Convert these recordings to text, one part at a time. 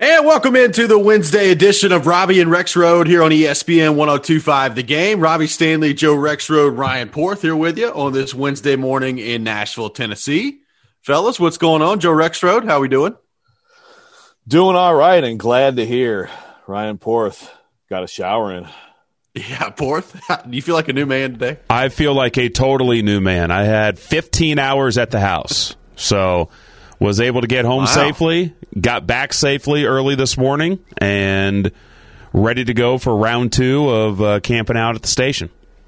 And welcome into the Wednesday edition of Robbie and Rex Road here on ESPN 1025 The Game. Robbie Stanley, Joe Rexrode, Ryan Porth here with you on this Wednesday morning in Nashville, Tennessee. Fellas, what's going on? Joe Rexrode, how we doing? Doing all right and glad to hear Ryan Porth got a shower in. Yeah, Porth, do you feel like a new man today? I feel like a totally new man. I had 15 hours at the house, so was able to get home safely, got back safely early this morning, and ready to go for round two of camping out at the station.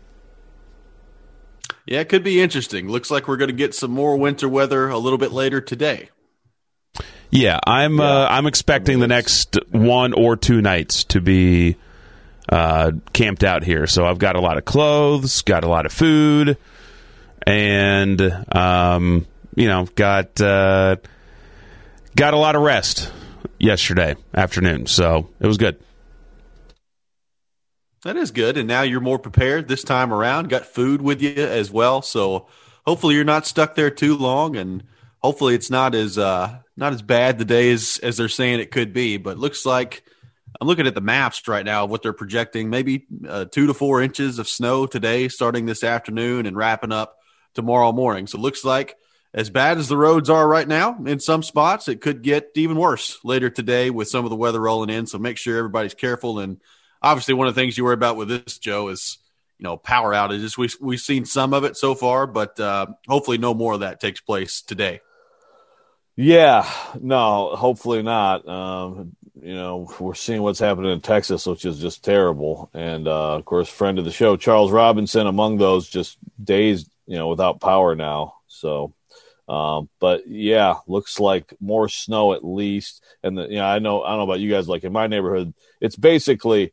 Yeah, it could be interesting. Looks like we're going to get some more winter weather a little bit later today. Yeah, I'm expecting the next 1 or 2 nights to be camped out here. So I've got a lot of clothes, got a lot of food, and got a lot of rest yesterday afternoon. So it was good. That is good, and now you're more prepared this time around. Got food with you as well, so hopefully you're not stuck there too long, and hopefully it's not as bad today as they're saying it could be. But looks like I'm looking at the maps right now of what they're projecting, maybe 2 to 4 inches of snow today, starting this afternoon and wrapping up tomorrow morning. So it looks like as bad as the roads are right now, in some spots, it could get even worse later today with some of the weather rolling in. So make sure everybody's careful. And obviously, one of the things you worry about with this, Joe, is power outages. We've seen some of it so far, but hopefully no more of that takes place today. Yeah, no, hopefully not. We're seeing what's happening in Texas, which is just terrible. And, of course, friend of the show, Charles Robinson, among those, just days, without power now. So, but yeah, looks like more snow at least. And I don't know about you guys, like in my neighborhood, it's basically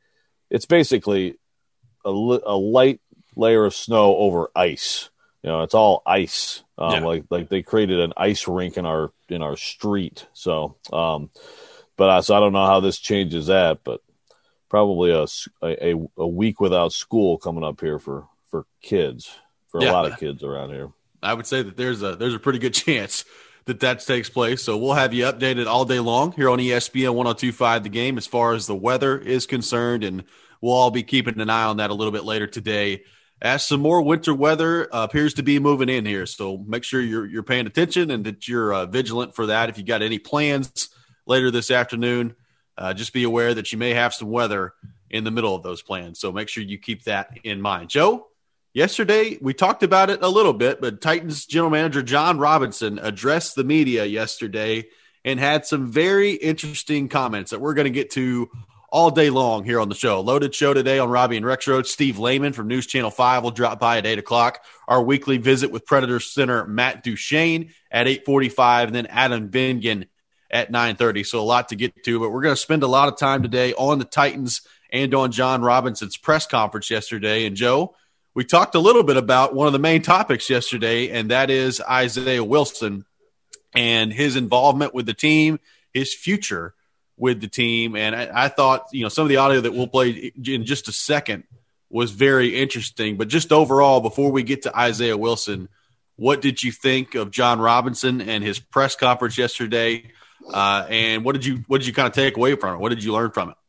a light layer of snow over ice. It's all ice. Like they created an ice rink in our street. So, so I don't know how this changes that, but probably a week without school coming up here for kids, for a lot of kids around here. I would say that there's a pretty good chance that takes place. So we'll have you updated all day long here on ESPN 1025 The Game as far as the weather is concerned, and we'll all be keeping an eye on that a little bit later today as some more winter weather appears to be moving in here. So make sure you're paying attention and that you're vigilant for that. If you got any plans later this afternoon, just be aware that you may have some weather in the middle of those plans. So make sure you keep that in mind. Joe, yesterday we talked about it a little bit, but Titans general manager John Robinson addressed the media yesterday and had some very interesting comments that we're going to get to all day long here on the show. Loaded show today on Robbie and Rex Road. Steve Lehman from News Channel 5 will drop by at 8 o'clock. Our weekly visit with Predators center Matt Duchene at 8:45, and then Adam Vingan at 9:30. So a lot to get to, but we're going to spend a lot of time today on the Titans and on John Robinson's press conference yesterday. And Joe, we talked a little bit about one of the main topics yesterday, and that is Isaiah Wilson and his involvement with the team, his future with the team. And I thought, some of the audio that we'll play in just a second was very interesting. But just overall, before we get to Isaiah Wilson, what did you think of John Robinson and his press conference yesterday? And what did you kind of take away from it? What did you learn from it?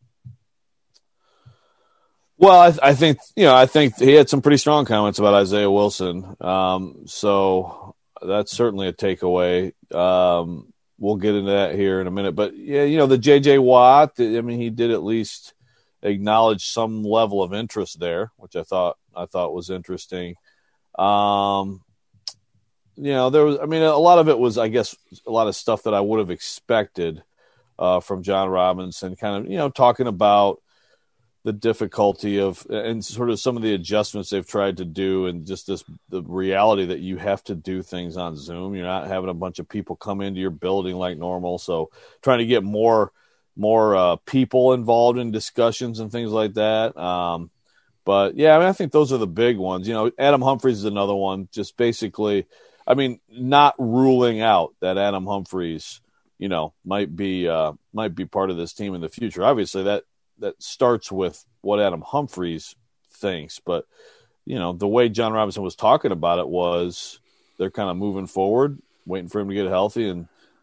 Well, I think he had some pretty strong comments about Isaiah Wilson. So that's certainly a takeaway. We'll get into that here in a minute. But, yeah, the J.J. Watt, he did at least acknowledge some level of interest there, which I thought was interesting. There was, a lot of it was, I guess, a lot of stuff that I would have expected from John Robinson, kind of, talking about the difficulty of and sort of some of the adjustments they've tried to do, and just the reality that you have to do things on Zoom. You're not having a bunch of people come into your building like normal. So trying to get more people involved in discussions and things like that. But yeah, I think those are the big ones. Adam Humphries is another one, just basically, not ruling out that Adam Humphries, might be part of this team in the future. Obviously that starts with what Adam Humphries thinks. But, the way John Robinson was talking about it was they're kind of moving forward, waiting for him to get healthy and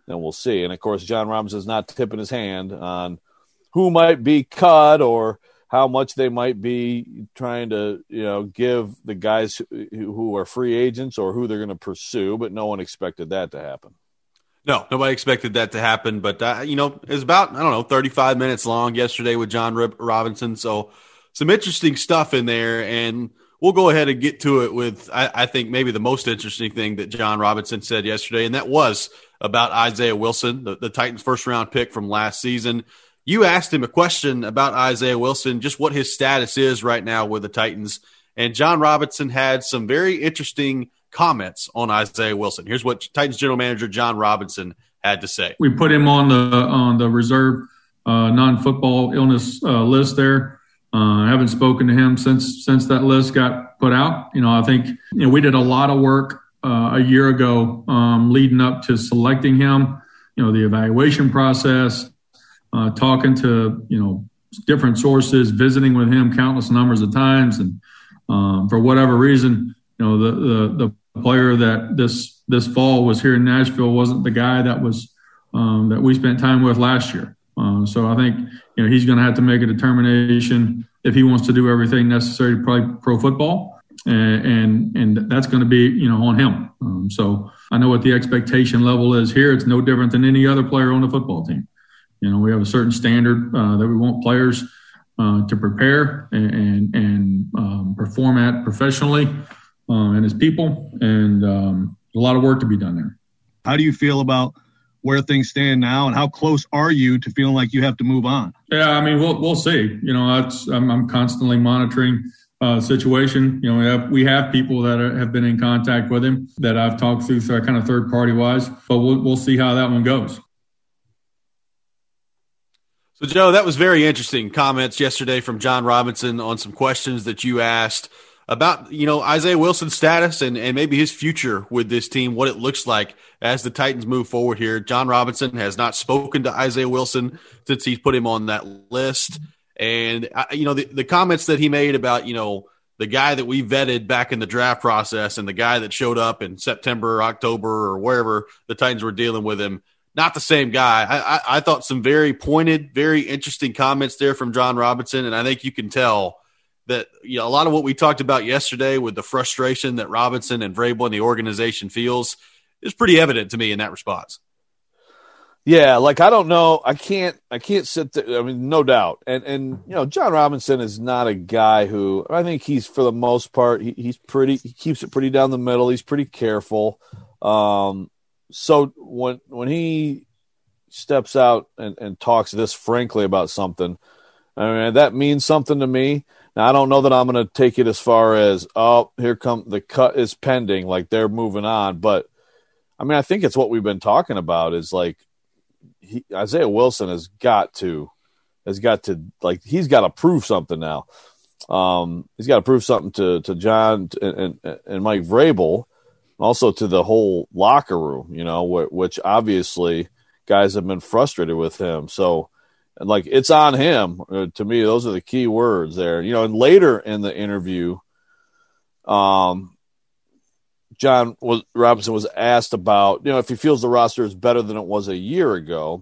then we'll see. And of course, John Robinson's not tipping his hand on who might be cut or how much they might be trying to, give the guys who are free agents or who they're going to pursue. But no one expected that to happen. No, nobody expected that to happen. But, it was about, 35 minutes long yesterday with John Robinson. So some interesting stuff in there. And we'll go ahead and get to it with, I think, maybe the most interesting thing that John Robinson said yesterday. And that was about Isaiah Wilson, the Titans' first-round pick from last season. You asked him a question about Isaiah Wilson, just what his status is right now with the Titans. And John Robinson had some very interesting comments on Isaiah Wilson. Here's what Titans general manager John Robinson had to say. We put him on the reserve non-football illness list there. I haven't spoken to him since that list got put out. I think we did a lot of work a year ago leading up to selecting him. The evaluation process. Talking to, different sources, visiting with him countless numbers of times. And for whatever reason, the player that this fall was here in Nashville wasn't the guy that was that we spent time with last year. So I think, he's going to have to make a determination if he wants to do everything necessary to play pro football. And that's going to be, on him. So I know what the expectation level is here. It's no different than any other player on the football team. We have a certain standard that we want players to prepare and perform at professionally and as people. And a lot of work to be done there. How do you feel about where things stand now, and how close are you to feeling like you have to move on? Yeah, we'll see. I'm constantly monitoring the situation. We have people that have been in contact with him that I've talked through kind of third party wise, but we'll see how that one goes. So, Joe, that was very interesting comments yesterday from John Robinson on some questions that you asked about, Isaiah Wilson's status and maybe his future with this team, what it looks like as the Titans move forward here. John Robinson has not spoken to Isaiah Wilson since he's put him on that list. And, the comments that he made about, the guy that we vetted back in the draft process and the guy that showed up in September, October, or wherever the Titans were dealing with him, not the same guy. I thought some very pointed, very interesting comments there from John Robinson, and I think you can tell that a lot of what we talked about yesterday with the frustration that Robinson and Vrabel and the organization feels is pretty evident to me in that response. Yeah, I don't know. I can't sit there. No doubt. And John Robinson is not a guy who, I think he's, for the most part, he keeps it pretty down the middle. He's pretty careful. So when he steps out and talks this frankly about something, that means something to me. Now, I don't know that I'm going to take it as far as, here come the cut is pending, like they're moving on. But I think it's what we've been talking about is Isaiah Wilson has got to he's got to prove something now. He's got to prove something to John and Mike Vrabel. Also to the whole locker room, which obviously guys have been frustrated with him. So, it's on him. To me, those are the key words there. And later in the interview, John Robinson was asked about, if he feels the roster is better than it was a year ago.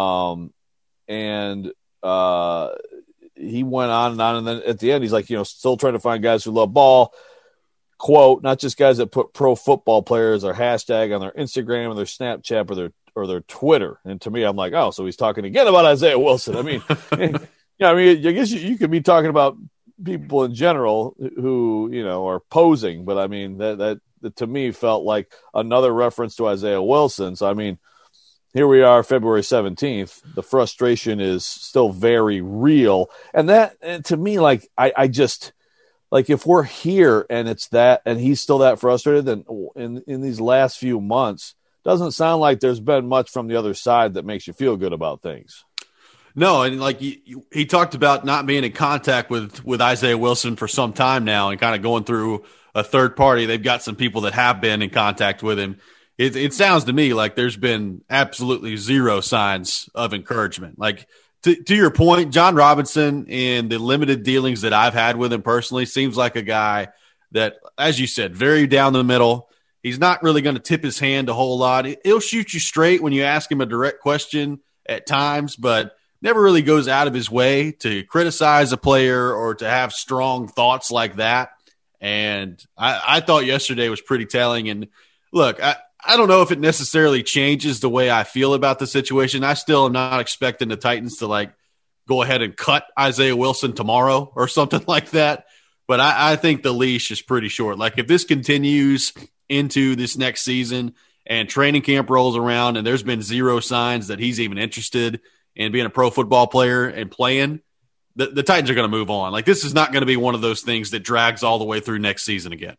And he went on, and then at the end, he's like, still trying to find guys who love ball. Quote, not just guys that put pro football players or hashtag on their Instagram or their Snapchat or their Twitter. And to me, I'm like, so he's talking again about Isaiah Wilson. I guess you could be talking about people in general who, are posing, but that to me felt like another reference to Isaiah Wilson. So, here we are, February 17th. The frustration is still very real. And to me, I just – if we're here and it's that, and he's still that frustrated, then in these last few months, doesn't sound like there's been much from the other side that makes you feel good about things. No, and he talked about not being in contact with Isaiah Wilson for some time now, and kind of going through a third party. They've got some people that have been in contact with him. It sounds to me like there's been absolutely zero signs of encouragement. To your point, John Robinson, in the limited dealings that I've had with him personally, seems like a guy that, as you said, very down the middle. He's not really going to tip his hand a whole lot. He'll shoot you straight when you ask him a direct question at times, but never really goes out of his way to criticize a player or to have strong thoughts like that. And I thought yesterday was pretty telling. And look, I don't know if it necessarily changes the way I feel about the situation. I still am not expecting the Titans to go ahead and cut Isaiah Wilson tomorrow or something like that. But I think the leash is pretty short. Like, if this continues into this next season and training camp rolls around and there's been zero signs that he's even interested in being a pro football player and playing, the Titans are going to move on. Like, this is not going to be one of those things that drags all the way through next season again.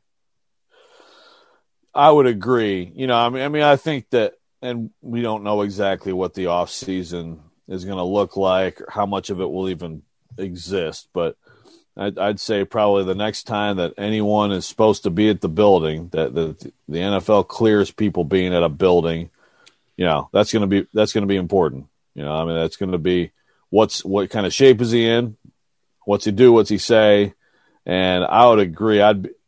I would agree. I mean, I think that, and we don't know exactly what the off season is going to look like or how much of it will even exist, but I'd say probably the next time that anyone is supposed to be at the building, that the NFL clears people being at a building, that's going to be important. I mean, that's going to be what kind of shape is he in, what's he do, what's he say, and I would agree.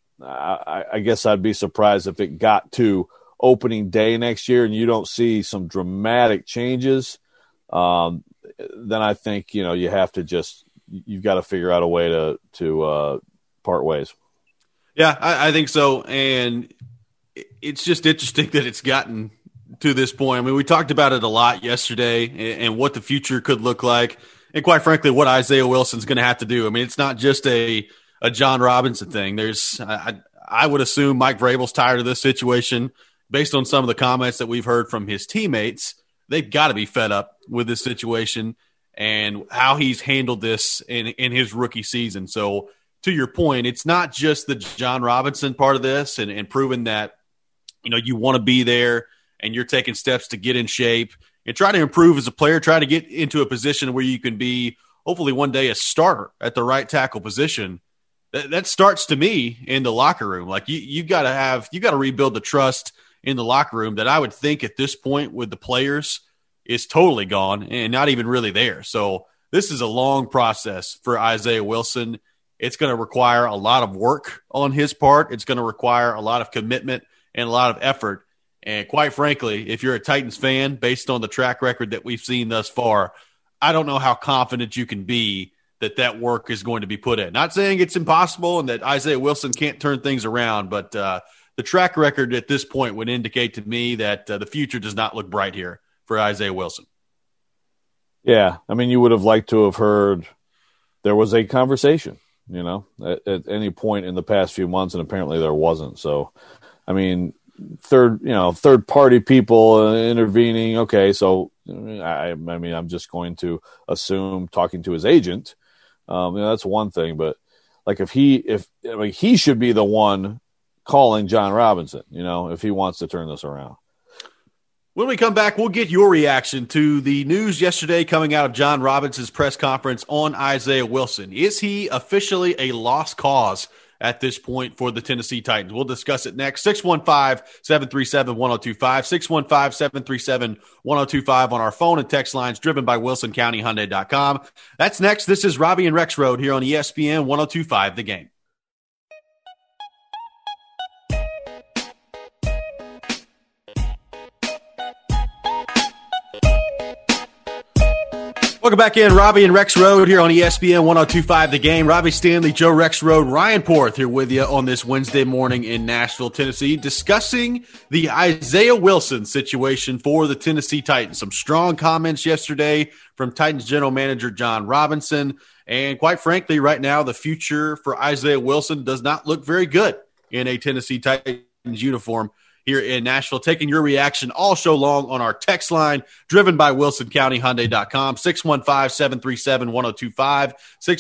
I guess I'd be surprised if it got to opening day next year and you don't see some dramatic changes. Then I think you have to you've got to figure out a way to part ways. Yeah, I think so. And it's just interesting that it's gotten to this point. I mean, we talked about it a lot yesterday and what the future could look like. And quite frankly, what Isaiah Wilson's going to have to do. I mean, it's not just a John Robinson thing. I would assume Mike Vrabel's tired of this situation based on some of the comments that we've heard from his teammates. They've got to be fed up with this situation and how he's handled this in his rookie season. So to your point, it's not just the John Robinson part of this and proving that, you want to be there and you're taking steps to get in shape and try to improve as a player, try to get into a position where you can be hopefully one day a starter at the right tackle position. That starts to me in the locker room. Like you got to rebuild the trust in the locker room that I would think at this point with the players is totally gone and not even really there. So this is a long process for Isaiah Wilson. It's going to require a lot of work on his part. It's going to require a lot of commitment and a lot of effort. And quite frankly, if you're a Titans fan, based on the track record that we've seen thus far, I don't know how confident you can be that work is going to be put in. Not saying it's impossible and that Isaiah Wilson can't turn things around, but the track record at this point would indicate to me that the future does not look bright here for Isaiah Wilson. Yeah, I mean, you would have liked to have heard there was a conversation, at any point in the past few months, and apparently there wasn't. So, I mean, third party people intervening. Okay, so I mean, I'm just going to assume talking to his agent. That's one thing, but like he should be the one calling John Robinson, if he wants to turn this around. When we come back, we'll get your reaction to the news yesterday coming out of John Robinson's press conference on Isaiah Wilson. Is he officially a lost cause at this point for the Tennessee Titans? We'll discuss it next. 615-737-1025, 615-737-1025 on our phone and text lines driven by WilsonCountyHyundai.com. That's next. This is Robbie and Rex Road here on ESPN 102.5 The Game. Welcome back in. Robbie and Rex Road here on ESPN 102.5 The Game. Robbie Stanley, Joe Rex Road, Ryan Porth here with you on this Wednesday morning in Nashville, Tennessee, discussing the Isaiah Wilson situation for the Tennessee Titans. Some strong comments yesterday from Titans general manager John Robinson. And quite frankly, right now, the future for Isaiah Wilson does not look very good in a Tennessee Titans uniform here in Nashville. Taking your reaction all show long on our text line, driven by WilsonCountyHyundai.com, 615-737-1025,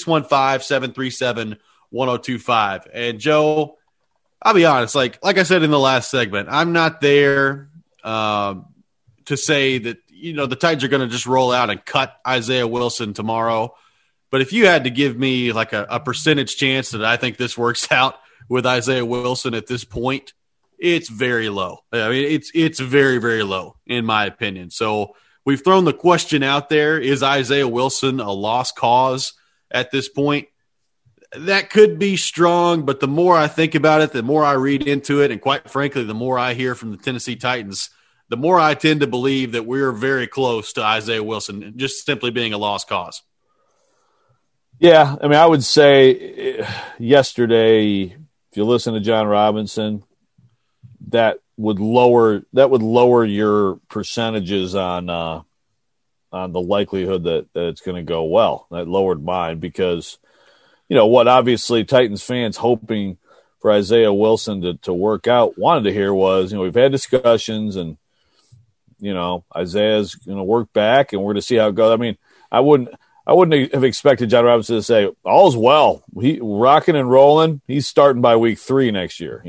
615-737-1025. And Joe, I'll be honest, like I said in the last segment, I'm not there to say that, the Titans are going to just roll out and cut Isaiah Wilson tomorrow. But if you had to give me like a percentage chance that I think this works out with Isaiah Wilson at this point, it's very low. I mean, it's very, very low in my opinion. So we've thrown the question out there: is Isaiah Wilson a lost cause at this point? That could be strong, but the more I think about it, the more I read into it, and quite frankly, the more I hear from the Tennessee Titans, the more I tend to believe that we're very close to Isaiah Wilson just simply being a lost cause. Yeah, I mean, I would say yesterday, if you listen to John Robinson, that would lower your percentages on the likelihood that it's going to go well. That lowered mine because, what obviously Titans fans hoping for Isaiah Wilson to work out wanted to hear was, we've had discussions and, Isaiah's going to work back and we're going to see how it goes. I mean, I wouldn't have expected John Robinson to say, all's well, he rocking and rolling. He's starting by week 3 next year.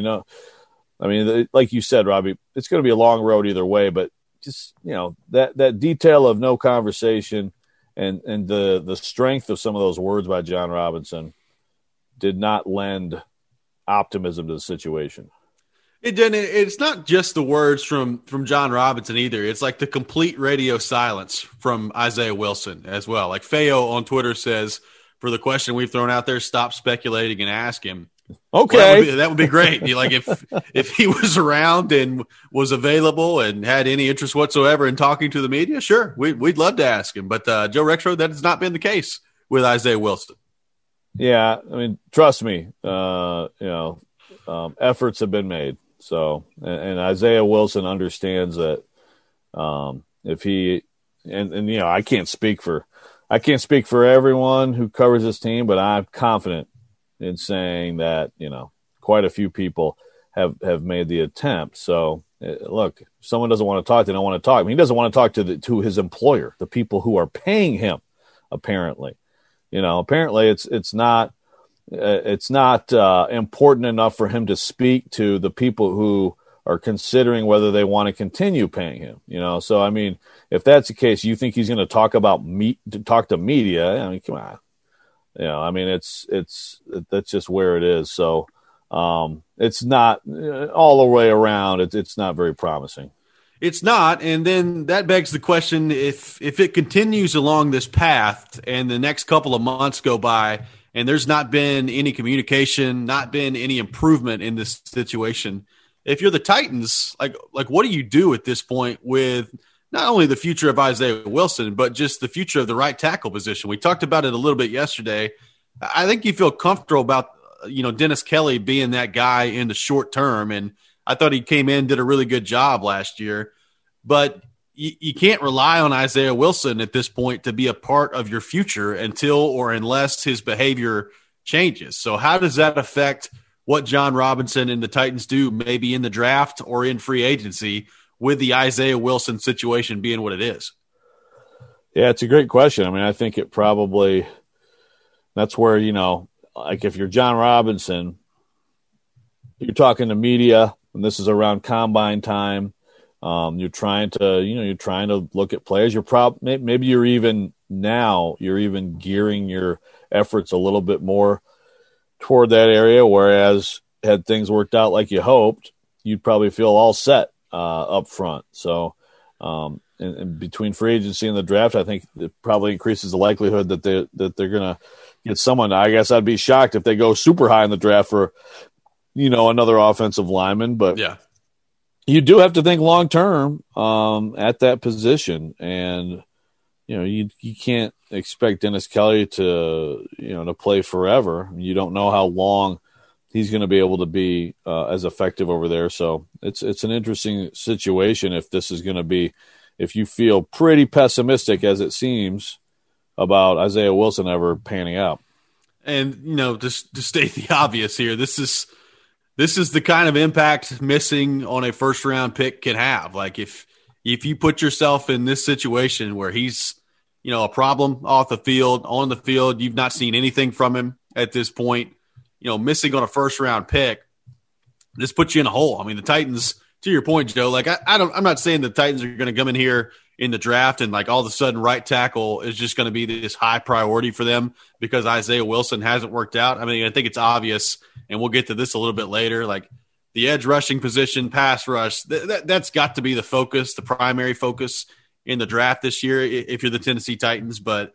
Like you said, Robbie, it's going to be a long road either way, but just, that detail of no conversation and the strength of some of those words by John Robinson did not lend optimism to the situation. It didn't. It's not just the words from John Robinson either. It's like the complete radio silence from Isaiah Wilson as well. Like Feo on Twitter says, for the question we've thrown out there, stop speculating and ask him. Okay. Well, that would be great. Like if he was around and was available and had any interest whatsoever in talking to the media, sure, we'd love to ask him. But Joe Rexrode, that has not been the case with Isaiah Wilson. Yeah, I mean, trust me, efforts have been made. So, and Isaiah Wilson understands that if he and I can't speak for everyone who covers this team, but I'm confident in saying that quite a few people have made the attempt. So, look, if someone doesn't want to talk, they don't want to talk. I mean, he doesn't want to talk to his employer, the people who are paying him. Apparently, apparently it's not important enough for him to speak to the people who are considering whether they want to continue paying him. So I mean, if that's the case, you think he's going to talk to media? I mean, come on. That's just where it is. So it's not all the way around. It's not very promising. It's not. And then that begs the question, if it continues along this path and the next couple of months go by and there's not been any communication, not been any improvement in this situation, if you're the Titans, like what do you do at this point with not only the future of Isaiah Wilson, but just the future of the right tackle position? We talked about it a little bit yesterday. I think you feel comfortable about, Dennis Kelly being that guy in the short term. And I thought he came in, did a really good job last year, but you can't rely on Isaiah Wilson at this point to be a part of your future until or unless his behavior changes. So how does that affect what John Robinson and the Titans do maybe in the draft or in free agency with the Isaiah Wilson situation being what it is? Yeah, it's a great question. I mean, I think it probably – that's where, like if you're John Robinson, you're talking to media, and this is around combine time. You're trying to look at players. Maybe you're even gearing your efforts a little bit more toward that area. Whereas had things worked out like you hoped, you'd probably feel all set up front. So, and between free agency and the draft, I think it probably increases the likelihood that they're going to get someone. I guess I'd be shocked if they go super high in the draft for, another offensive lineman, but yeah. You do have to think long term at that position, and you can't expect Dennis Kelly to play forever. You don't know how long he's going to be able to be as effective over there. So it's an interesting situation if this is going to be, if you feel pretty pessimistic as it seems about Isaiah Wilson ever panning out. And just to state the obvious here, this is the kind of impact missing on a first round pick can have. Like if you put yourself in this situation where he's, a problem off the field, on the field, you've not seen anything from him at this point, missing on a first round pick, this puts you in a hole. I mean, the Titans, to your point, Joe, like I'm not saying the Titans are going to come in here in the draft and like all of a sudden right tackle is just going to be this high priority for them because Isaiah Wilson hasn't worked out. I mean, I think it's obvious, and we'll get to this a little bit later, like the edge rushing position, pass rush, that's got to be the focus, the primary focus in the draft this year if you're the Tennessee Titans. But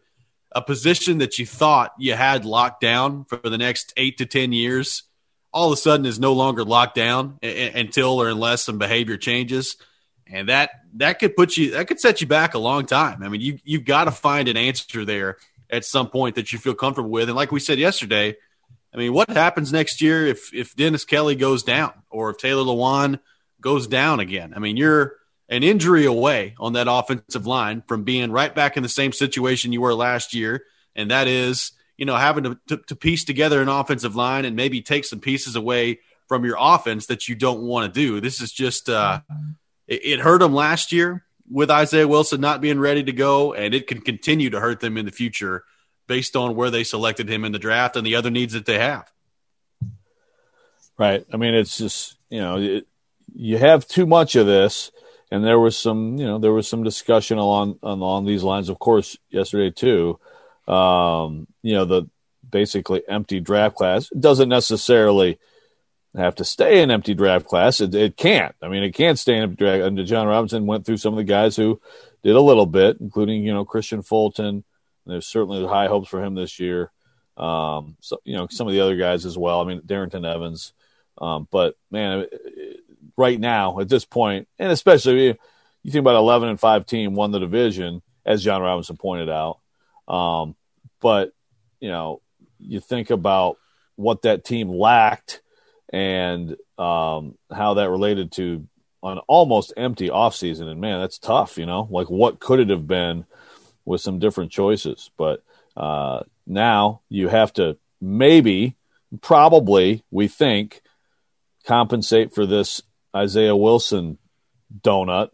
a position that you thought you had locked down for the next 8 to 10 years all of a sudden is no longer locked down until or unless some behavior changes. And that could set you back a long time. I mean, you've got to find an answer there at some point that you feel comfortable with. And like we said yesterday, I mean, what happens next year if Dennis Kelly goes down or if Taylor Lewan goes down again? I mean, you're an injury away on that offensive line from being right back in the same situation you were last year. And that is, having to piece together an offensive line and maybe take some pieces away from your offense that you don't want to do. This is just it hurt them last year with Isaiah Wilson not being ready to go, and it can continue to hurt them in the future based on where they selected him in the draft and the other needs that they have. Right. I mean, it's just, you have too much of this, and there was some discussion along these lines, of course, yesterday too. The basically empty draft class doesn't necessarily have to stay an empty draft class. It can't. I mean, it can't stay an empty draft. And John Robinson went through some of the guys who did a little bit, including, Christian Fulton. There's certainly high hopes for him this year. So, some of the other guys as well. I mean, Darrington Evans. But man, right now at this point, and especially you think about 11-5 team won the division, as John Robinson pointed out. But you think about what that team lacked and how that related to an almost empty offseason. And man, that's tough, like what could it have been with some different choices. But now you have to probably, we think, compensate for this Isaiah Wilson donut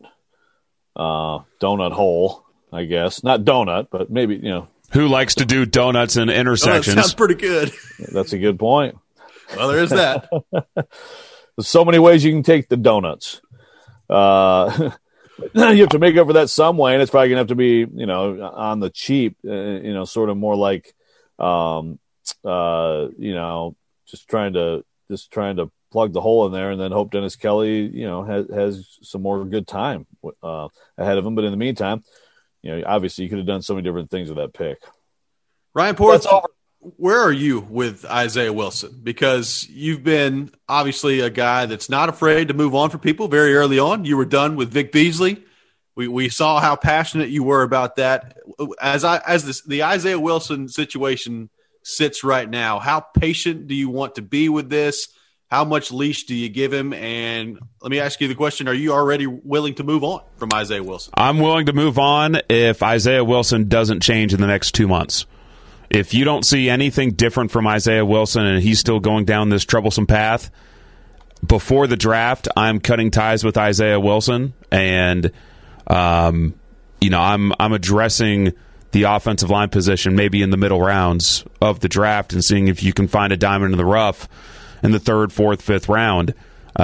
hole, I guess. Not donut, but maybe, Who likes to do donuts and intersections? That sounds pretty good. That's a good point. Well, there is that. There's so many ways you can take the donuts. You have to make up for that some way, and it's probably going to have to be, on the cheap, sort of more like, just trying to plug the hole in there and then hope Dennis Kelly, has some more good time ahead of him. But in the meantime, obviously you could have done so many different things with that pick. Ryan Ports, where are you with Isaiah Wilson? Because you've been obviously a guy that's not afraid to move on for people very early on. You were done with Vic Beasley. We saw how passionate you were about that. As the Isaiah Wilson situation sits right now, how patient do you want to be with this? How much leash do you give him? And let me ask you the question, are you already willing to move on from Isaiah Wilson? I'm willing to move on if Isaiah Wilson doesn't change in the next 2 months. If you don't see anything different from Isaiah Wilson and he's still going down this troublesome path, before the draft, I'm cutting ties with Isaiah Wilson. And, I'm addressing the offensive line position maybe in the middle rounds of the draft and seeing if you can find a diamond in the rough in the 3rd, 4th, 5th round.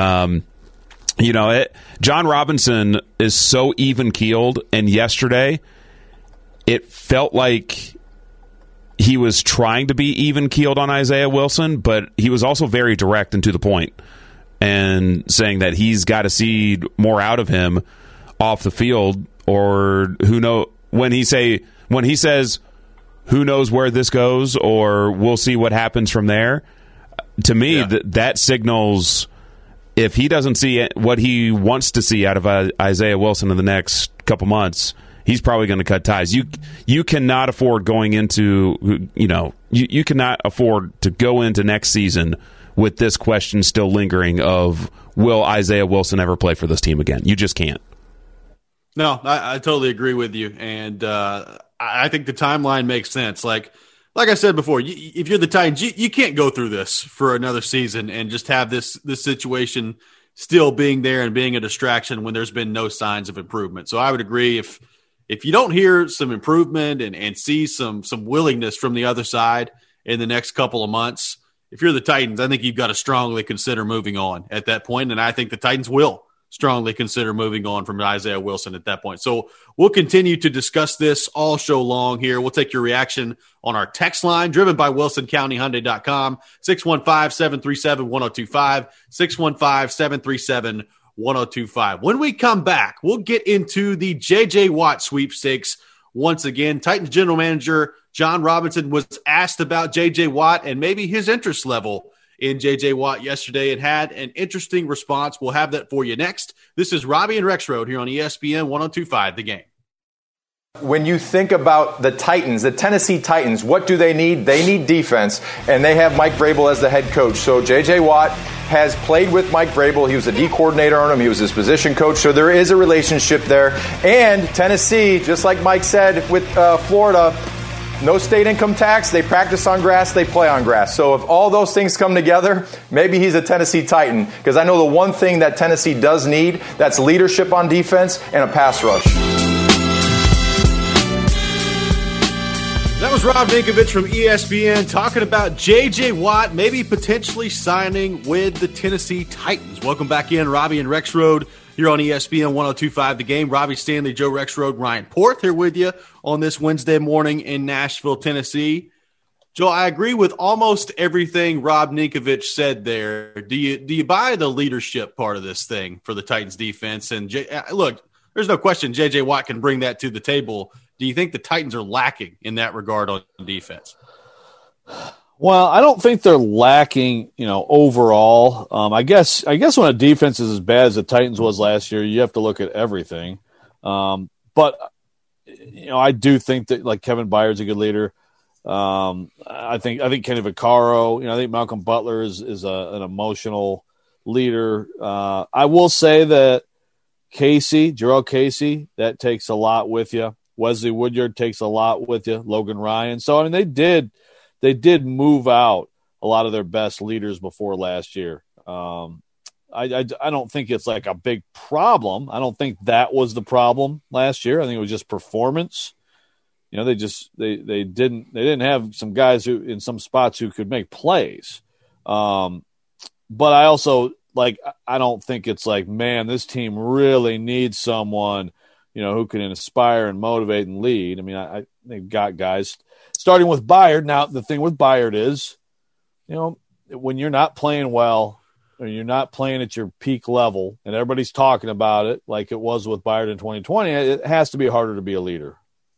John Robinson is so even-keeled, and yesterday it felt like he was trying to be even-keeled on Isaiah Wilson, but he was also very direct and to the point and saying that he's got to see more out of him off the field, or when he says who knows where this goes, or we'll see what happens from there. To me, that signals if he doesn't see what he wants to see out of Isaiah Wilson in the next couple months, he's probably going to cut ties. You cannot afford going into you cannot afford to go into next season with this question still lingering of will Isaiah Wilson ever play for this team again? You just can't. No, I totally agree with you, and I think the timeline makes sense. Like I said before, if you're the Titans, you can't go through this for another season and just have this situation still being there and being a distraction when there's been no signs of improvement. So I would agree if you don't hear some improvement and see some willingness from the other side in the next couple of months, if you're the Titans, I think you've got to strongly consider moving on at that point, and I think the Titans will strongly consider moving on from Isaiah Wilson at that point. So we'll continue to discuss this all show long here. We'll take your reaction on our text line, driven by WilsonCountyHyundai.com, 615-737-1025, 615-737-1025. When we come back, we'll get into the J.J. Watt sweepstakes once again. Titans general manager Jon Robinson was asked about J.J. Watt and maybe his interest level in J.J. Watt yesterday and had an interesting response. We'll have that for you next. This is Robbie and Rexroad here on ESPN 102.5 The Game. When you think about the Titans, the Tennessee Titans, what do they need? They need defense, and they have Mike Vrabel as the head coach. So J.J. Watt has played with Mike Vrabel. He was a D coordinator on him. He was his position coach. So there is a relationship there. And Tennessee, just like Mike said with Florida, no state income tax. They practice on grass. They play on grass. So if all those things come together, maybe he's a Tennessee Titan. Because I know the one thing that Tennessee does need, that's leadership on defense and a pass rush. That was Rob Ninkovich from ESPN talking about J.J. Watt maybe potentially signing with the Tennessee Titans. Welcome back in, Robbie and Rexroad here on ESPN 102.5 The Game. Robbie Stanley, Joe Rexroad, Ryan Porth here with you on this Wednesday morning in Nashville, Tennessee. Joe, I agree with almost everything Rob Ninkovich said there. Do you buy the leadership part of this thing for the Titans defense? And look, there's no question J.J. Watt can bring that to the table. Do you think the Titans are lacking in that regard on defense? Well, I don't think they're lacking, overall. I guess when a defense is as bad as the Titans was last year, you have to look at everything. But I do think that like Kevin Byard's a good leader. I think Kenny Vaccaro. I think Malcolm Butler is an emotional leader. I will say that Jarrell Casey, that takes a lot with you. Wesley Woodyard takes a lot with you. Logan Ryan. So, they did move out a lot of their best leaders before last year. I don't think it's like a big problem. I don't think that was the problem last year. I think it was just performance. They didn't have some guys who in some spots who could make plays. But I also I don't think it's like, man, this team really needs someone who can inspire and motivate and lead. They've got guys starting with Byard. Now, the thing with Byard is, when you're not playing well or you're not playing at your peak level and everybody's talking about it like it was with Byard in 2020, it has to be harder to be a leader.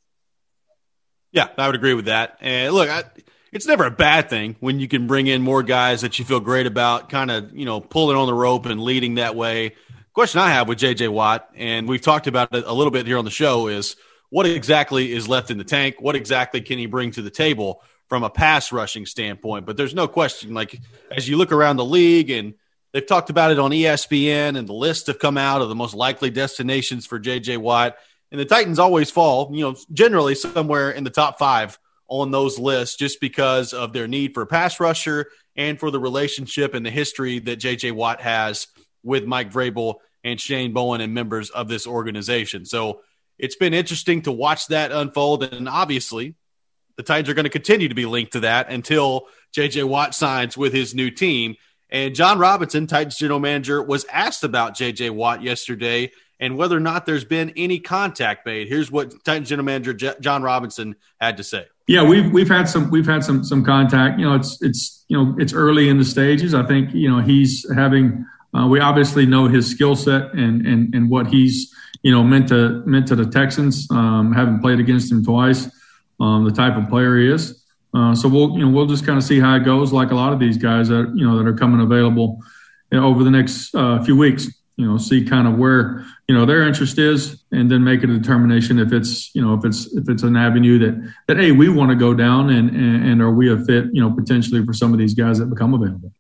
Yeah, I would agree with that. And look, it's never a bad thing when you can bring in more guys that you feel great about, kind of, pulling on the rope and leading that way. Question I have with J.J. Watt, and we've talked about it a little bit here on the show, is what exactly is left in the tank? What exactly can he bring to the table from a pass rushing standpoint? But there's no question, as you look around the league, and they've talked about it on ESPN, and the lists have come out of the most likely destinations for J.J. Watt, and the Titans always fall, generally somewhere in the top 5 on those lists just because of their need for a pass rusher and for the relationship and the history that J.J. Watt has with Mike Vrabel and Shane Bowen and members of this organization. So it's been interesting to watch that unfold. And obviously the Titans are going to continue to be linked to that until J.J. Watt signs with his new team. And Jon Robinson, Titans general manager, was asked about J.J. Watt yesterday and whether or not there's been any contact made. Here's what Titans general manager Jon Robinson had to say. Yeah, we've had some contact. It's early in the stages. I think he's having. We obviously know his skill set and what he's meant to the Texans. Having played against him twice, the type of player he is. So we'll just kind of see how it goes. Like a lot of these guys that that are coming available over the next few weeks. See kind of where their interest is, and then make a determination if it's an avenue that hey, we want to go down and are we a fit potentially for some of these guys that become available.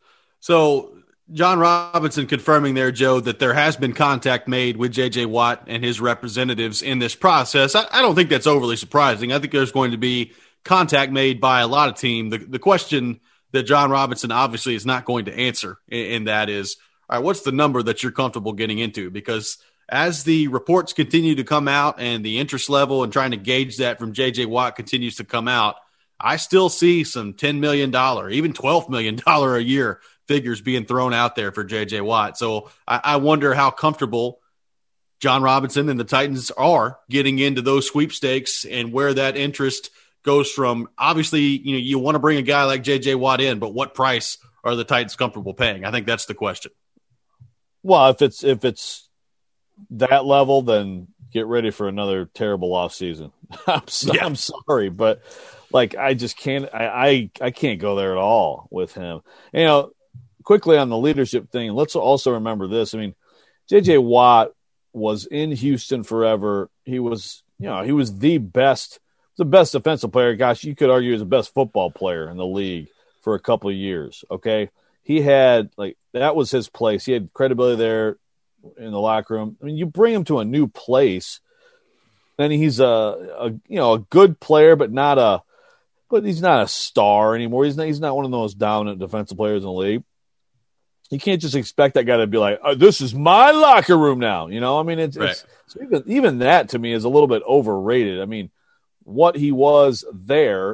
So Jon Robinson confirming there, Joe, that there has been contact made with J.J. Watt and his representatives in this process. I don't think that's overly surprising. I think there's going to be contact made by a lot of teams. The question that Jon Robinson obviously is not going to answer, and that is, all right, what's the number that you're comfortable getting into? Because as the reports continue to come out and the interest level and trying to gauge that from J.J. Watt continues to come out, I still see some $10 million, even $12 million a year figures being thrown out there for J.J. Watt. So I wonder how comfortable Jon Robinson and the Titans are getting into those sweepstakes and where that interest goes from. Obviously, you want to bring a guy like J.J. Watt in, but what price are the Titans comfortable paying? I think that's the question. Well, if it's that level, then get ready for another terrible off season. I'm sorry, but like I just can't. I can't go there at all with him. You know, quickly on the leadership thing. Let's also remember this. I mean, J.J. Watt was in Houston forever. He was the best defensive player. Gosh, you could argue he was the best football player in the league for a couple of years. Okay, he had that was his place. He had credibility there in the locker room. I mean, you bring him to a new place, then he's a good player, but he's not a star anymore. He's not one of those dominant defensive players in the league. You can't just expect that guy to be like, this is my locker room now. You know, I mean, it's even that to me is a little bit overrated. I mean, what he was there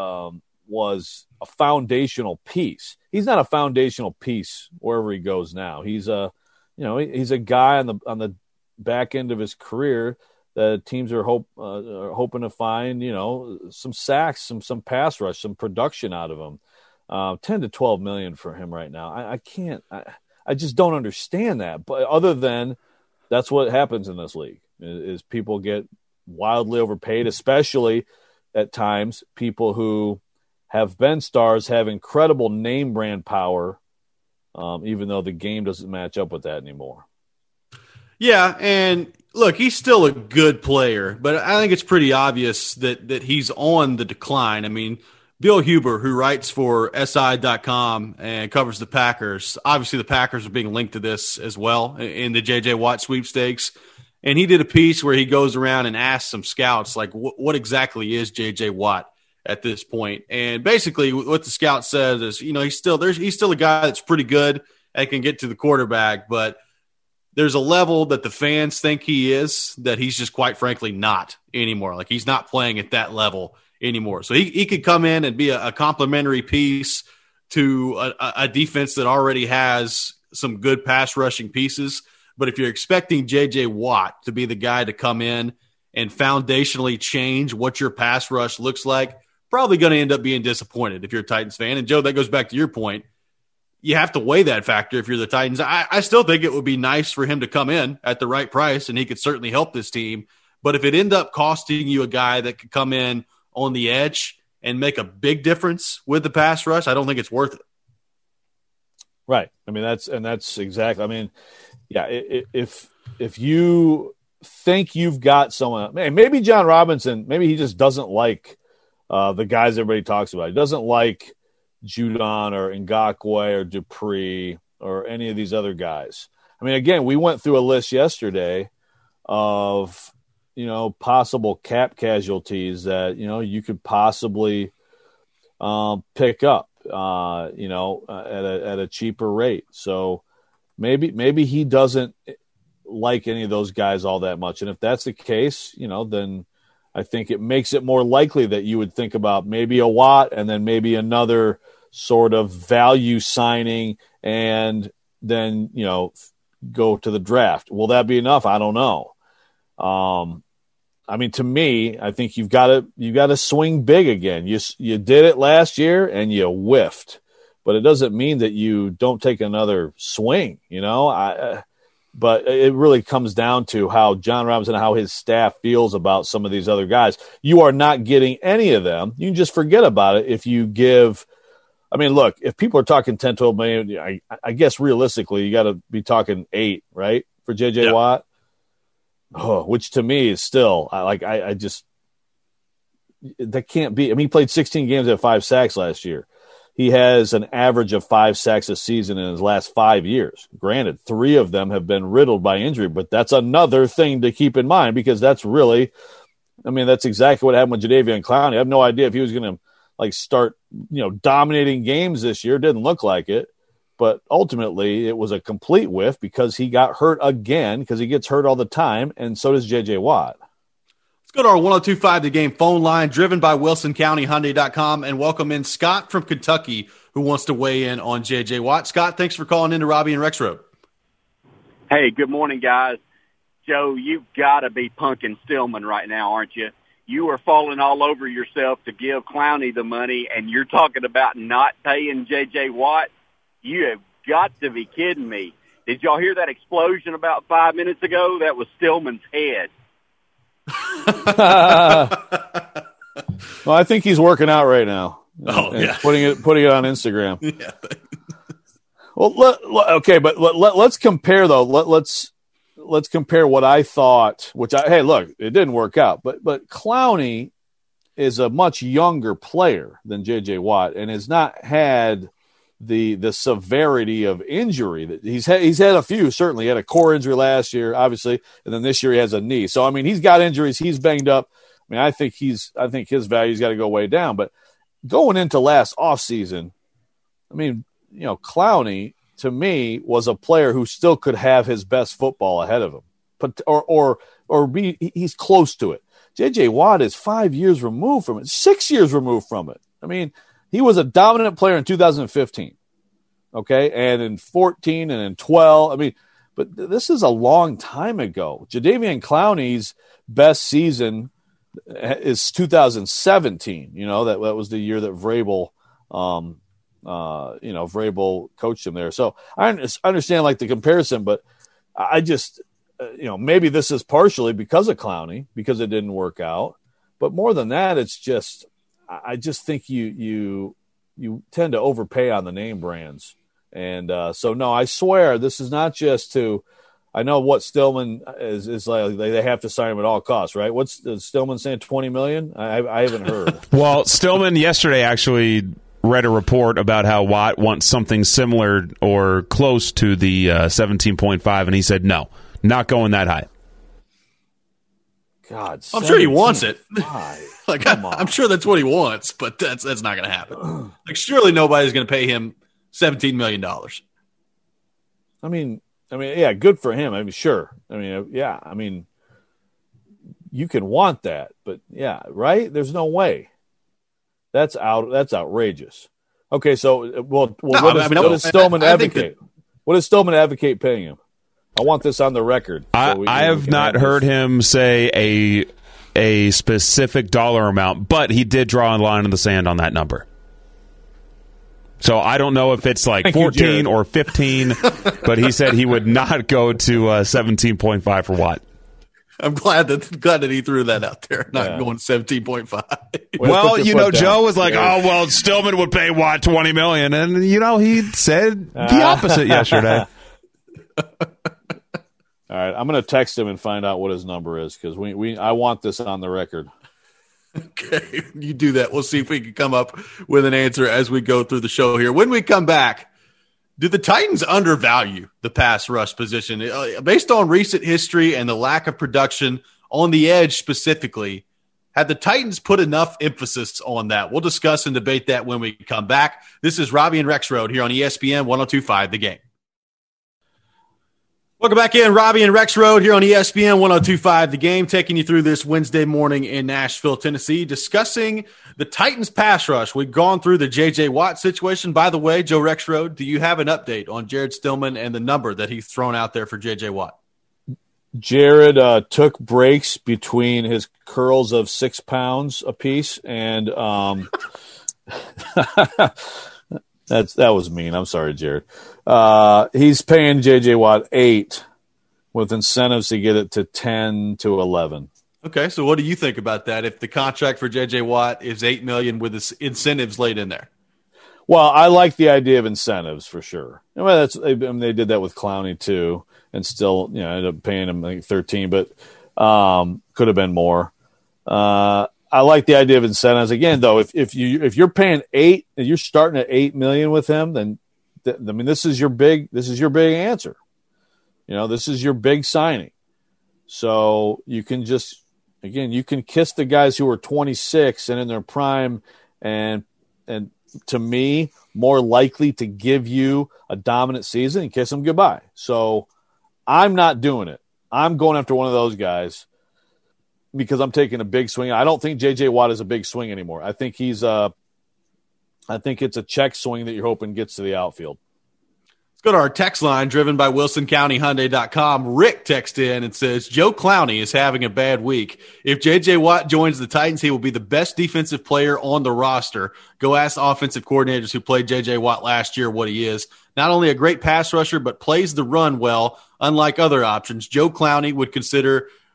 was a foundational piece. He's not a foundational piece wherever he goes now. He's a guy on the back end of his career that teams are hoping to find, some sacks, some pass rush, some production out of him. 10 to 12 million for him right now. I just don't understand that. But other than that's what happens in this league is people get wildly overpaid, especially at times people who have been stars have incredible name brand power, even though the game doesn't match up with that anymore. Yeah, and look, he's still a good player, but I think it's pretty obvious that he's on the decline. I mean, Bill Huber, who writes for SI.com and covers the Packers, obviously the Packers are being linked to this as well in the J.J. Watt sweepstakes. And he did a piece where he goes around and asks some scouts, like, what exactly is J.J. Watt at this point? And basically what the scout says is, he's still a guy that's pretty good and can get to the quarterback, but there's a level that the fans think he is that he's just quite frankly not anymore. Like he's not playing at that level anymore. So he could come in and be a complementary piece to a defense that already has some good pass rushing pieces. But if you're expecting J.J. Watt to be the guy to come in and foundationally change what your pass rush looks like, probably going to end up being disappointed if you're a Titans fan. And Joe, that goes back to your point. You have to weigh that factor if you're the Titans. I still think it would be nice for him to come in at the right price, and he could certainly help this team. But if it ended up costing you a guy that could come in on the edge and make a big difference with the pass rush, I don't think it's worth it. Right. I mean, that's exactly. I mean, yeah. If you think you've got someone, maybe John Robinson, maybe he just doesn't like the guys everybody talks about. He doesn't like Judon or Ngakoue or Dupree or any of these other guys. I mean, again, we went through a list yesterday of, possible cap casualties that, you could possibly pick up, at a cheaper rate. So maybe he doesn't like any of those guys all that much. And if that's the case, then I think it makes it more likely that you would think about maybe a Watt and then maybe another sort of value signing and then, go to the draft. Will that be enough? I don't know. I mean, to me, I think you've got to swing big again. You did it last year and you whiffed, but it doesn't mean that you don't take another swing, but it really comes down to how John Robinson, how his staff feels about some of these other guys. You are not getting any of them. You can just forget about it if you give. I mean, look, if people are talking 10, 12 million, I guess realistically you got to be talking 8, right, for J.J. Watt, which to me is still I just that can't be. I mean, he played 16 games at 5 sacks last year. He has an average of 5 sacks a season in his last 5 years. Granted, 3 of them have been riddled by injury, but that's another thing to keep in mind because that's exactly what happened with Jadeveon Clowney. I have no idea if he was going to start, dominating games this year. Didn't look like it, but ultimately it was a complete whiff because he got hurt again because he gets hurt all the time. And so does J.J. Watt. Let's go to our 102.5 The Game phone line, driven by WilsonCountyHyundai.com, and welcome in Scott from Kentucky, who wants to weigh in on J.J. Watt. Scott, thanks for calling in to Robbie and Rexroad. Hey, good morning, guys. Joe, you've got to be punking Stillman right now, aren't you? You are falling all over yourself to give Clowney the money, and you're talking about not paying J.J. Watt? You have got to be kidding me. Did y'all hear that explosion about 5 minutes ago? That was Stillman's head. Well, I think he's working out right now. Oh, yeah. Putting it on Instagram. Yeah. Well, okay, but let's compare though. Let's compare what I thought. Hey, look, it didn't work out, but Clowney is a much younger player than J.J. Watt and has not had the severity of injury that he's had a few. Certainly, he had a core injury last year, obviously, and then this year he has a knee. So I mean, he's got injuries. He's banged up. I mean, I think his value's got to go way down. But going into last offseason, I mean, Clowney to me was a player who still could have his best football ahead of him, but he's close to it. J.J. Watt is 5 years removed from it, 6 years removed from it. I mean, he was a dominant player in 2015, okay, and in 14 and in 12. I mean, but this is a long time ago. Jadeveon Clowney's best season is 2017. That was the year that Vrabel, Vrabel coached him there. So I understand like the comparison, but I just, maybe this is partially because of Clowney because it didn't work out. But more than that, it's just I just think you tend to overpay on the name brands, and so no, I swear this is not just to. I know what Stillman is like. They have to sign him at all costs, right? What's Stillman saying? $20 million? I haven't heard. Well, Stillman yesterday actually read a report about how Watt wants something similar or close to the 17.5, and he said no, not going that high. God, I'm sure he wants it. Like I'm sure that's what he wants, but that's not going to happen. Like surely nobody's going to pay him $17 million. I mean, yeah, good for him. I mean, sure. I mean, yeah. I mean, you can want that, but yeah, right? There's no way. That's outrageous. Okay, so what does Stillman advocate? What does Stillman advocate paying him? I want this on the record. I have not heard him say a specific dollar amount, but he did draw a line in the sand on that number. So I don't know if it's like 14 or 15, but he said he would not go to 17.5 for Watt. I'm glad that he threw that out there, not going 17.5. Well, Joe was like, Stillman would pay Watt $20 million, and he said the opposite yesterday. All right, I'm going to text him and find out what his number is because I want this on the record. Okay, you do that. We'll see if we can come up with an answer as we go through the show here. When we come back, do the Titans undervalue the pass rush position? Based on recent history and the lack of production on the edge specifically, have the Titans put enough emphasis on that? We'll discuss and debate that when we come back. This is Robbie and Rexroad here on ESPN 102.5 The Game. Welcome back in, Robbie and Rexroad here on ESPN 102.5 The Game, taking you through this Wednesday morning in Nashville, Tennessee, discussing the Titans pass rush. We've gone through the J.J. Watt situation. By the way, Joe Rexroad, do you have an update on Jared Stillman and the number that he's thrown out there for J.J. Watt? Jared took breaks between his curls of 6 pounds apiece, and that was mean. I'm sorry, Jared. He's paying J.J. Watt 8 with incentives to get it to 10 to 11. Okay, so what do you think about that? If the contract for J.J. Watt is $8 million with the incentives laid in there, well, I like the idea of incentives for sure. Well, they did that with Clowney too, and still ended up paying him like 13, but could have been more. I like the idea of incentives. Again, though, if you're paying 8 and you're starting at $8 million with him, then this is your big answer. This is your big signing. So you can you can kiss the guys who are 26 and in their prime, and to me, more likely to give you a dominant season and kiss them goodbye. So I'm not doing it. I'm going after one of those guys because I'm taking a big swing. I don't think J.J. Watt is a big swing anymore. I think it's a check swing that you're hoping gets to the outfield. Let's go to our text line driven by WilsonCountyHyundai.com. Rick texts in and says, Joe Clowney is having a bad week. If J.J. Watt joins the Titans, he will be the best defensive player on the roster. Go ask offensive coordinators who played J.J. Watt last year what he is. Not only a great pass rusher, but plays the run well. Unlike other options, Joe Clowney would consider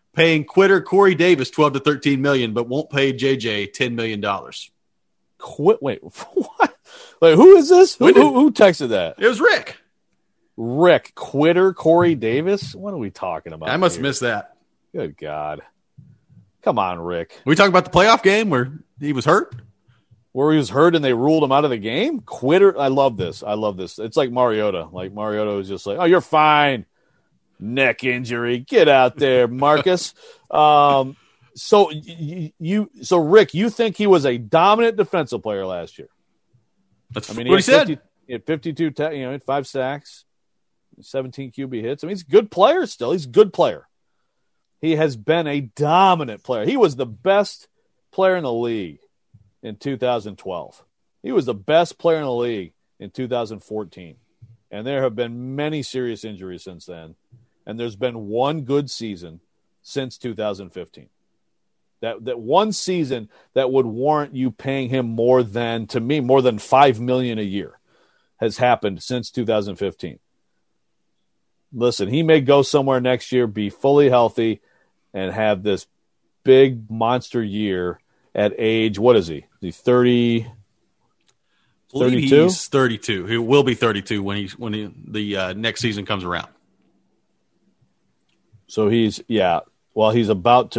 paying quitter Corey Davis $12 to $13 million, but won't pay JJ $10 million. Wait, what? Wait, who is this? Who texted that? It was Rick. Rick, quitter Corey Davis? What are we talking about? I must have missed that. Good God. Come on, Rick. Are we talking about the playoff game where he was hurt? Where he was hurt and they ruled him out of the game? Quitter. I love this. It's like Mariota. Like Mariota was just like, oh, you're fine. Neck injury. Get out there, Marcus. So Rick, you think he was a dominant defensive player last year? That's what he said. He had 52, had 5 sacks, 17 QB hits. I mean, he's a good player still. He's a good player. He has been a dominant player. He was the best player in the league in 2012. He was the best player in the league in 2014. And there have been many serious injuries since then. And there's been one good season since 2015. That one season that would warrant you paying him more than $5 million a year has happened since 2015. Listen, he may go somewhere next year, be fully healthy, and have this big monster year at age, what is he? Is he 30? 32? He's 32. He will be 32 when the next season comes around. So he turns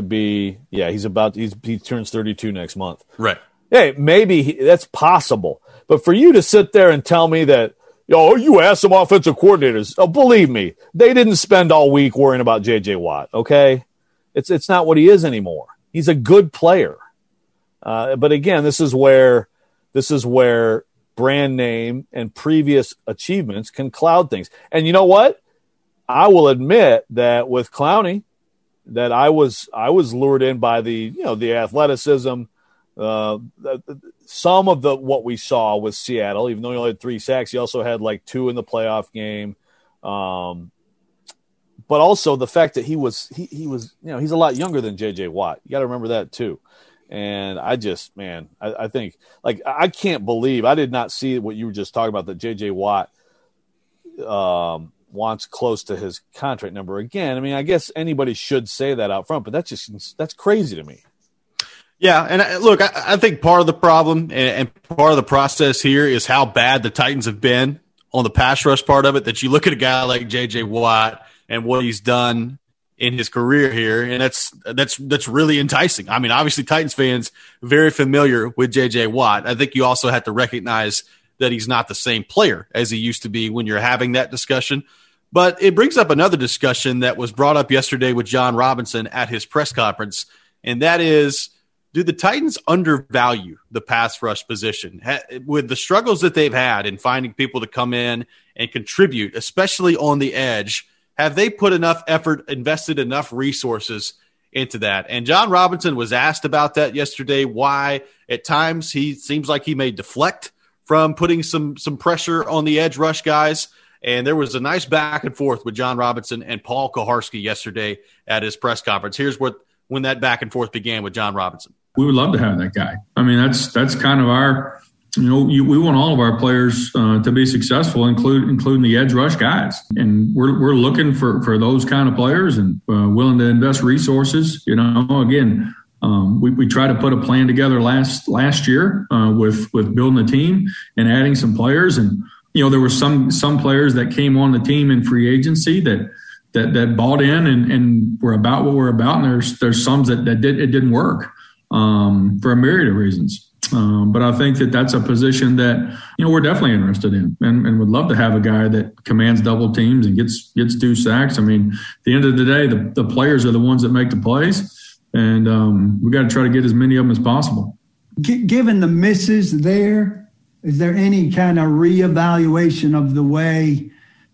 32 next month. Right. Hey, maybe that's possible. But for you to sit there and tell me that, you asked some offensive coordinators. Oh, believe me, they didn't spend all week worrying about J.J. Watt, okay? It's not what he is anymore. He's a good player. But again, this is where brand name and previous achievements can cloud things. And you know what? I will admit that with Clowney, that I was lured in by the athleticism, some of what we saw with Seattle. Even though he only had 3 sacks, he also had like 2 in the playoff game. But also the fact that he was he's a lot younger than J.J. Watt. You got to remember that too. And I think, like, I can't believe I did not see what you were just talking about, that J.J. Watt wants close to his contract number again. I mean, I guess anybody should say that out front, but that's crazy to me. Yeah, and I think part of the problem and part of the process here is how bad the Titans have been on the pass rush part of it, that you look at a guy like J.J. Watt and what he's done in his career here, and that's really enticing. I mean, obviously Titans fans very familiar with J.J. Watt. I think you also have to recognize that he's not the same player as he used to be when you're having that discussion. But it brings up another discussion that was brought up yesterday with John Robinson at his press conference, and that is, do the Titans undervalue the pass rush position? With the struggles that they've had in finding people to come in and contribute, especially on the edge, have they put enough effort, invested enough resources into that? And John Robinson was asked about that yesterday, why at times he seems like he may deflect from putting some pressure on the edge rush guys. And there was a nice back and forth with John Robinson and Paul Kuharsky yesterday at his press conference. Here's when that back and forth began with John Robinson. We would love to have that guy. I mean, that's kind of our, we want all of our players to be successful, including the edge rush guys. And we're looking for those kind of players and willing to invest resources. Again, we tried to put a plan together last year with building a team and adding some players. And, there were some players that came on the team in free agency that bought in and were about what we're about. And there's some that didn't work for a myriad of reasons. But I think that's a position that, we're definitely interested in and would love to have a guy that commands double teams and gets 2 sacks. I mean, at the end of the day, the players are the ones that make the plays, and we got to try to get as many of them as possible. Given the misses there, is there any kind of reevaluation of the way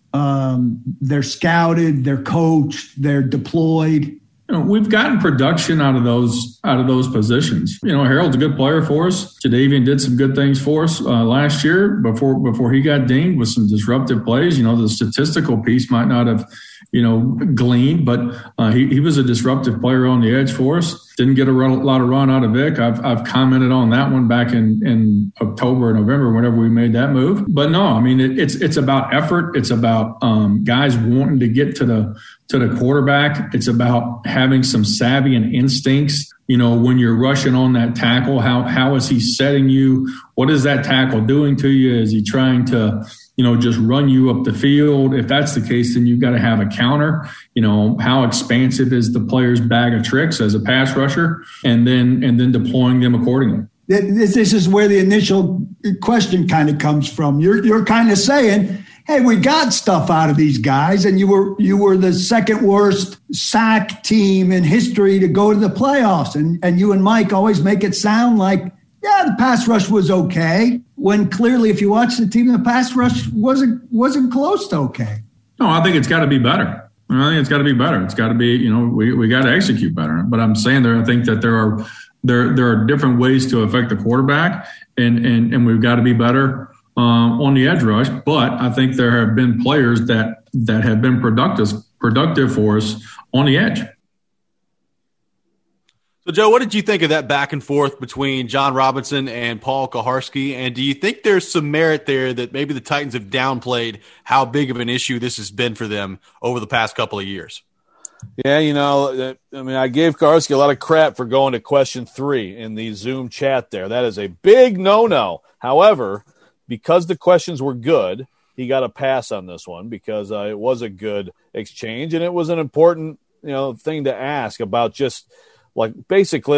they're scouted, they're coached, they're deployed? We've gotten production out of those positions. Harold's a good player for us. Jadeveon did some good things for us last year before he got dinged with some disruptive plays. The statistical piece might not have gleaned, but he was a disruptive player on the edge for us. Didn't get a lot of run out of Vic. I've commented on that one back in October, November, whenever we made that move. But no, I mean, it's about effort. It's about guys wanting to get to the quarterback. It's about having some savvy and instincts. When you're rushing on that tackle, how is he setting you? What is that tackle doing to you? Is he trying to, just run you up the field? If that's the case, then you've got to have a counter. How expansive is the player's bag of tricks as a pass rusher, and then deploying them accordingly. This is where the initial question kind of comes from. You're kind of saying, hey, we got stuff out of these guys, and you were the second worst sack team in history to go to the playoffs. And you and Mike always make it sound like, yeah, the pass rush was okay, when clearly if you watch the team, the pass rush wasn't close to okay. No, I think it's got to be better. I think it's got to be better. It's got to be, we got to execute better. But I'm saying I think that there are different ways to affect the quarterback, and we've got to be better on the edge rush. But I think there have been players that have been productive for us on the edge. So, Joe, what did you think of that back and forth between John Robinson and Paul Kuharsky? And do you think there's some merit there that maybe the Titans have downplayed how big of an issue this has been for them over the past couple of years? Yeah, I gave Kuharsky a lot of crap for going to question 3 in the Zoom chat there. That is a big no-no. However, because the questions were good, he got a pass on this one because it was a good exchange, and it was an important, thing to ask about just – with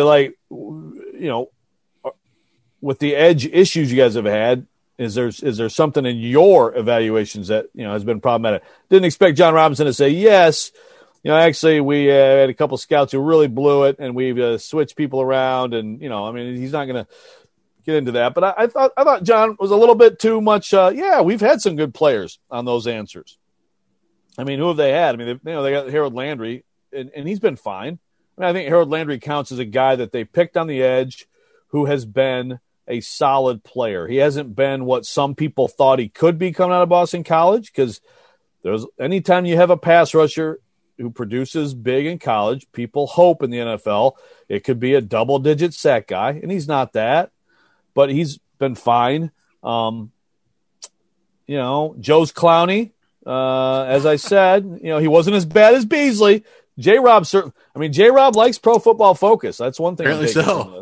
the edge issues you guys have had, is there something in your evaluations that, has been problematic? Didn't expect John Robinson to say yes. Actually we had a couple scouts who really blew it, and we've switched people around, and, he's not going to get into that. But I thought John was a little bit too much. We've had some good players on those answers. I mean, who have they had? I mean, they got Harold Landry, and he's been fine. I think Harold Landry counts as a guy that they picked on the edge who has been a solid player. He hasn't been what some people thought he could be coming out of Boston College, because anytime you have a pass rusher who produces big in college, people hope in the NFL it could be a double-digit sack guy, and he's not that, but he's been fine. Joe's Clowney, as I said, he wasn't as bad as Beasley. J-Rob likes Pro Football Focus. That's one thing. Apparently so.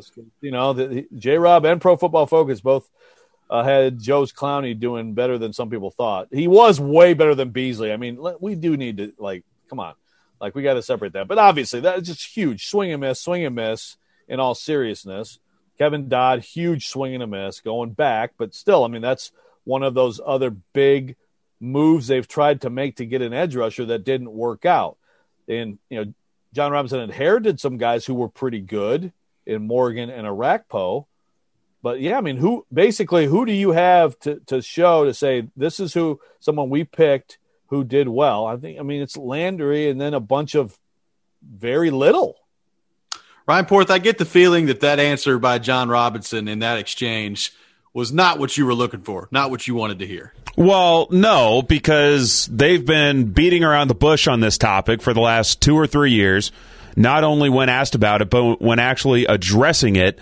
J-Rob and Pro Football Focus both had Joe's Clowney doing better than some people thought. He was way better than Beasley. I mean, we do need to, come on. We got to separate that. But obviously, that's just huge. Swing and miss in all seriousness. Kevin Dodd, huge swing and a miss going back. But still, that's one of those other big moves they've tried to make to get an edge rusher that didn't work out. And, John Robinson inherited some guys who were pretty good in Morgan and Arakpo. But, who do you have to show to say this is someone we picked who did well? I think, it's Landry and then a bunch of very little. Ryan Porth, I get the feeling that answer by John Robinson in that exchange was not what you were looking for, not what you wanted to hear. Well, no, because they've been beating around the bush on this topic for the last 2 or 3 years, not only when asked about it, but when actually addressing it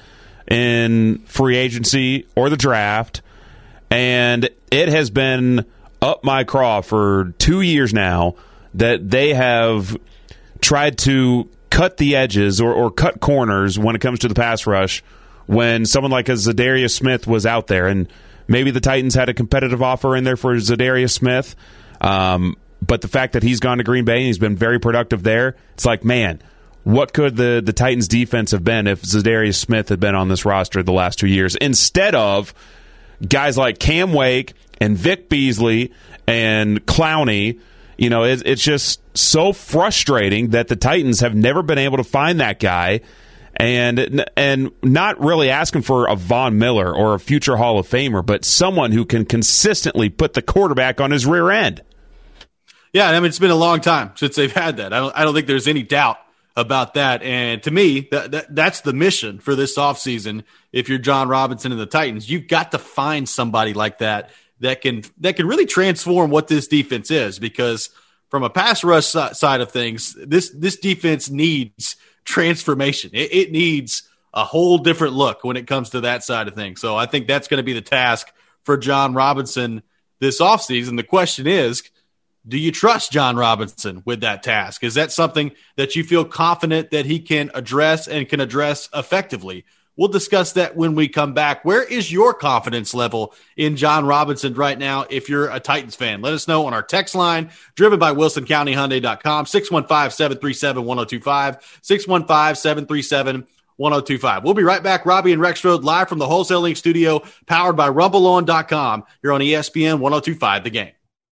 in free agency or the draft. And it has been up my craw for 2 years now that they have tried to cut the edges or cut corners when it comes to the pass rush when someone like a Zadarius Smith was out there. And maybe the Titans had a competitive offer in there for Zadarius Smith, but the fact that he's gone to Green Bay and he's been very productive there, it's like, man, what could the Titans' defense have been if Zadarius Smith had been on this roster the last 2 years instead of guys like Cam Wake and Vic Beasley and Clowney? It's just so frustrating that the Titans have never been able to find that guy. And not really asking for a Von Miller or a future Hall of Famer, but someone who can consistently put the quarterback on his rear end. Yeah, it's been a long time since they've had that. I don't think there's any doubt about that. And to me, that's the mission for this offseason. If you're John Robinson and the Titans, you've got to find somebody like that can really transform what this defense is, because from a pass rush side of things, this defense needs transformation. It needs a whole different look when it comes to that side of things. So I think that's going to be the task for John Robinson this offseason. The question is, do you trust John Robinson with that task? Is that something that you feel confident that he can address and can address effectively? We'll discuss that when we come back. Where is your confidence level in John Robinson right now if you're a Titans fan? Let us know on our text line, driven by WilsonCountyHyundai.com, 615-737-1025, 615-737-1025. We'll be right back. Robbie and Rexroad live from the Wholesaling Studio, powered by RumbleOn.com here on ESPN 1025 The Game.